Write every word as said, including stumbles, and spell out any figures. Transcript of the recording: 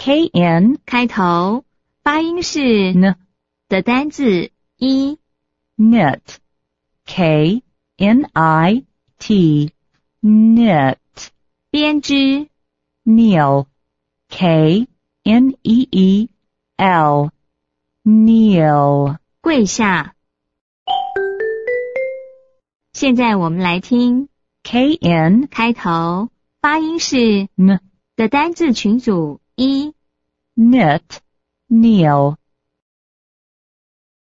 K N 开头，发音是 N 的单字一 knit K N I T knit 编织 kneel K N E E L kneel 跪下。现在我们来听 K N 开头，发音是 N 的单字群组一 knit kneel